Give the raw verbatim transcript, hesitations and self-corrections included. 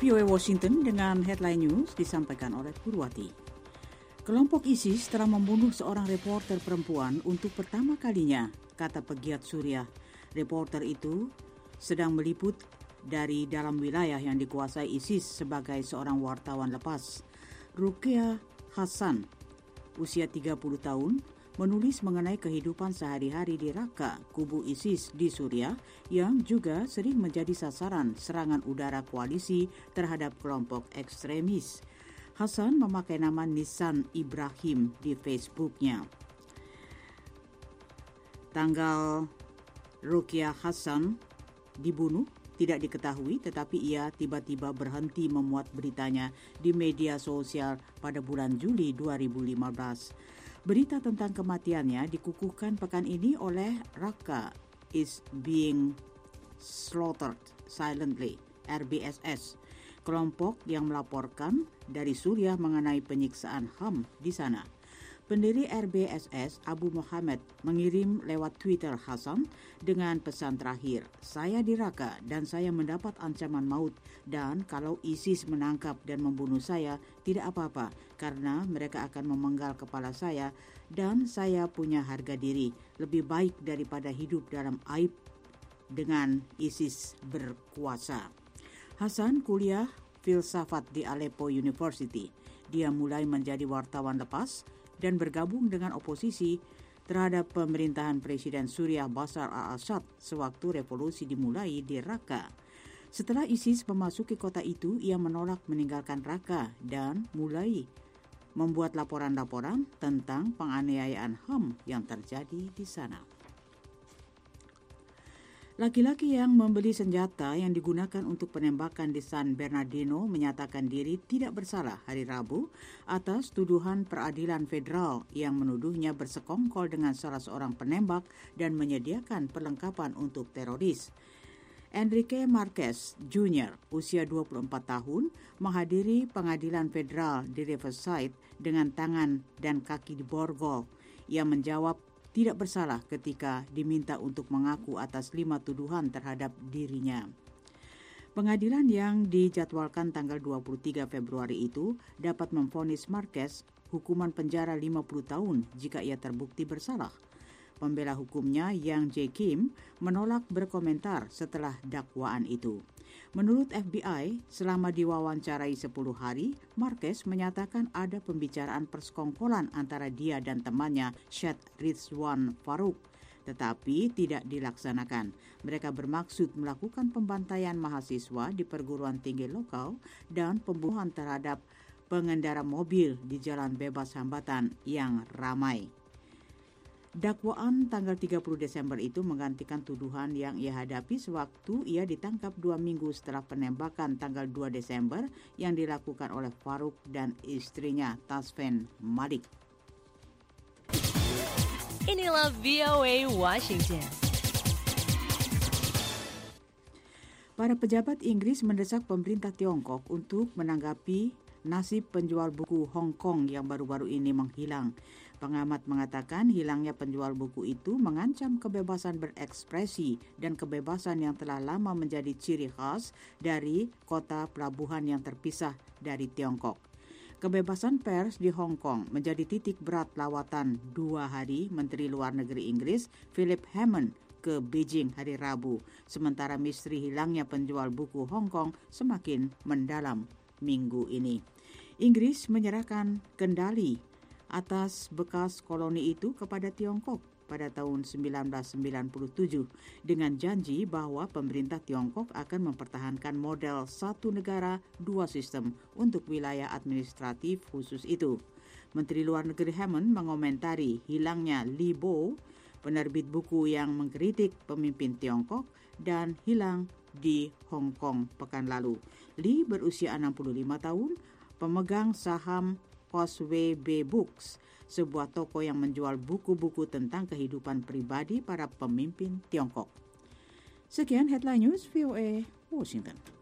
V O A Washington dengan headline news disampaikan oleh Purwati. Kelompok ISIS telah membunuh seorang reporter perempuan untuk pertama kalinya, kata pegiat Suriah. Reporter itu sedang meliput dari dalam wilayah yang dikuasai ISIS sebagai seorang wartawan lepas. Ruqyah Hassan, usia tiga puluh tahun, menulis mengenai kehidupan sehari-hari di Raqqa, kubu ISIS di Suriah, yang juga sering menjadi sasaran serangan udara koalisi terhadap kelompok ekstremis. Hassan memakai nama Nisan Ibrahim di Facebooknya. Tanggal Ruqyah Hassan dibunuh tidak diketahui, tetapi ia tiba-tiba berhenti memuat beritanya di media sosial pada bulan Juli dua ribu lima belas. Berita tentang kematiannya dikukuhkan pekan ini oleh Raqqa is being slaughtered silently, R B S S, kelompok yang melaporkan dari Suriah mengenai penyiksaan H A M di sana. Pendiri R B S S, Abu Muhammad, mengirim lewat Twitter Hassan dengan pesan terakhir, "Saya di Raqqa dan saya mendapat ancaman maut, dan kalau ISIS menangkap dan membunuh saya, tidak apa-apa, karena mereka akan memenggal kepala saya dan saya punya harga diri, lebih baik daripada hidup dalam aib dengan ISIS berkuasa." Hassan kuliah filsafat di Aleppo University. Dia mulai menjadi wartawan lepas dan bergabung dengan oposisi terhadap pemerintahan Presiden Suriah Bashar al-Assad sewaktu revolusi dimulai di Raqqa. Setelah ISIS memasuki kota itu, ia menolak meninggalkan Raqqa dan mulai membuat laporan-laporan tentang penganiayaan H A M yang terjadi di sana. Laki-laki yang membeli senjata yang digunakan untuk penembakan di San Bernardino menyatakan diri tidak bersalah hari Rabu atas tuduhan peradilan federal yang menuduhnya bersekongkol dengan salah seorang penembak dan menyediakan perlengkapan untuk teroris. Enrique Marquez Junior, usia dua puluh empat tahun, menghadiri pengadilan federal di Riverside dengan tangan dan kaki diborgol. Ia menjawab tidak bersalah ketika diminta untuk mengaku atas lima tuduhan terhadap dirinya. Pengadilan yang dijadwalkan tanggal dua puluh tiga Februari itu dapat memvonis Marquez hukuman penjara lima puluh tahun jika ia terbukti bersalah. Pembela hukumnya, Yang Jae Kim, menolak berkomentar setelah dakwaan itu. Menurut F B I, selama diwawancarai sepuluh hari, Marquez menyatakan ada pembicaraan persekongkolan antara dia dan temannya Syed Rizwan Farouk, tetapi tidak dilaksanakan. Mereka bermaksud melakukan pembantaian mahasiswa di perguruan tinggi lokal dan pembunuhan terhadap pengendara mobil di jalan bebas hambatan yang ramai. Dakwaan tanggal tiga puluh Desember itu menggantikan tuduhan yang ia hadapi sewaktu ia ditangkap dua minggu setelah penembakan tanggal dua Desember yang dilakukan oleh Farouk dan istrinya Tasfin Malik. Inilah V O A Washington. Para pejabat Inggris mendesak pemerintah Tiongkok untuk menanggapi nasib penjual buku Hong Kong yang baru-baru ini menghilang. Pengamat mengatakan hilangnya penjual buku itu mengancam kebebasan berekspresi dan kebebasan yang telah lama menjadi ciri khas dari kota pelabuhan yang terpisah dari Tiongkok. Kebebasan pers di Hong Kong menjadi titik berat lawatan dua hari Menteri Luar Negeri Inggris Philip Hammond ke Beijing hari Rabu, sementara misteri hilangnya penjual buku Hong Kong semakin mendalam minggu ini. Inggris menyerahkan kendali atas bekas koloni itu kepada Tiongkok pada tahun sembilan belas sembilan puluh tujuh dengan janji bahwa pemerintah Tiongkok akan mempertahankan model satu negara dua sistem untuk wilayah administratif khusus itu. Menteri Luar Negeri Hammond mengomentari hilangnya Li Bo, penerbit buku yang mengkritik pemimpin Tiongkok dan hilang di Hong Kong pekan lalu. Li berusia enam puluh lima tahun, pemegang saham Causeway Bay Books, sebuah toko yang menjual buku-buku tentang kehidupan pribadi para pemimpin Tiongkok. Sekian headline news V O A Washington.